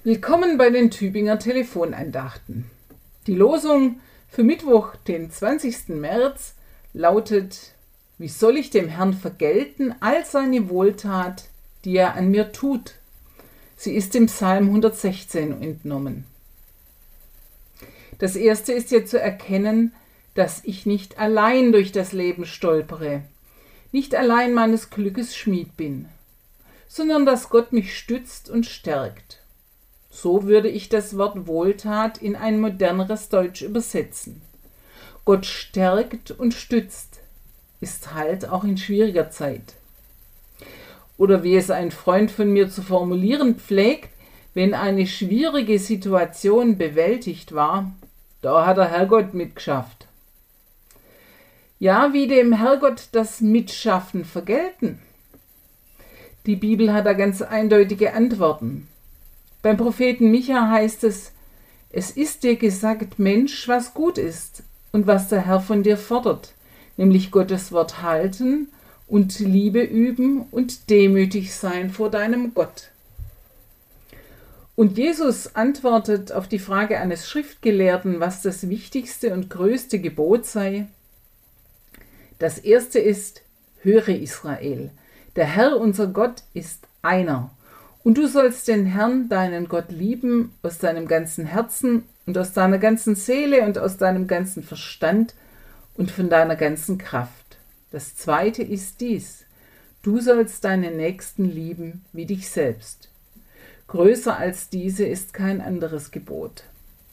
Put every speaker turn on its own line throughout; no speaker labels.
Willkommen bei den Tübinger Telefonandachten. Die Losung für Mittwoch, den 20. März, lautet: Wie soll ich dem Herrn vergelten all seine Wohltat, die er an mir tut? Sie ist im Psalm 116 entnommen. Das erste ist hier zu erkennen, dass ich nicht allein durch das Leben stolpere, nicht allein meines Glückes Schmied bin, sondern dass Gott mich stützt und stärkt. So würde ich das Wort Wohltat in ein moderneres Deutsch übersetzen. Gott stärkt und stützt, ist Halt auch in schwieriger Zeit. Oder wie es ein Freund von mir zu formulieren pflegt: Wenn eine schwierige Situation bewältigt war, da hat der Herrgott mitgeschafft. Ja, wie dem Herrgott das Mitschaffen vergelten? Die Bibel hat da ganz eindeutige Antworten. Beim Propheten Micha heißt es: Es ist dir gesagt, Mensch, was gut ist und was der Herr von dir fordert, nämlich Gottes Wort halten und Liebe üben und demütig sein vor deinem Gott. Und Jesus antwortet auf die Frage eines Schriftgelehrten, was das wichtigste und größte Gebot sei. Das erste ist: Höre Israel, der Herr unser Gott ist einer. Und du sollst den Herrn, deinen Gott, lieben aus deinem ganzen Herzen und aus deiner ganzen Seele und aus deinem ganzen Verstand und von deiner ganzen Kraft. Das zweite ist dies: Du sollst deinen Nächsten lieben wie dich selbst. Größer als diese ist kein anderes Gebot.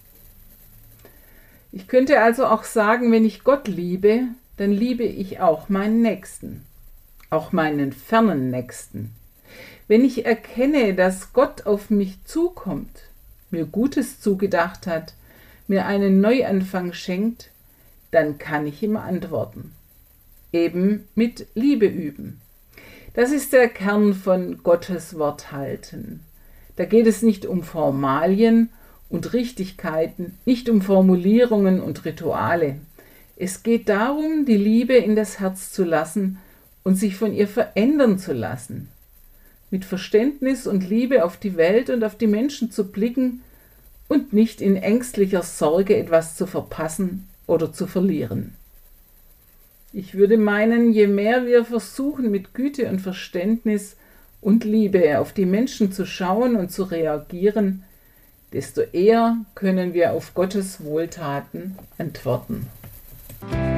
Ich könnte also auch sagen, wenn ich Gott liebe, dann liebe ich auch meinen Nächsten, auch meinen fernen Nächsten. Wenn ich erkenne, dass Gott auf mich zukommt, mir Gutes zugedacht hat, mir einen Neuanfang schenkt, dann kann ich ihm antworten. Eben mit Liebe üben. Das ist der Kern von Gottes Wort halten. Da geht es nicht um Formalien und Richtigkeiten, nicht um Formulierungen und Rituale. Es geht darum, die Liebe in das Herz zu lassen und sich von ihr verändern zu lassen. Mit Verständnis und Liebe auf die Welt und auf die Menschen zu blicken und nicht in ängstlicher Sorge etwas zu verpassen oder zu verlieren. Ich würde meinen, je mehr wir versuchen, mit Güte und Verständnis und Liebe auf die Menschen zu schauen und zu reagieren, desto eher können wir auf Gottes Wohltaten antworten.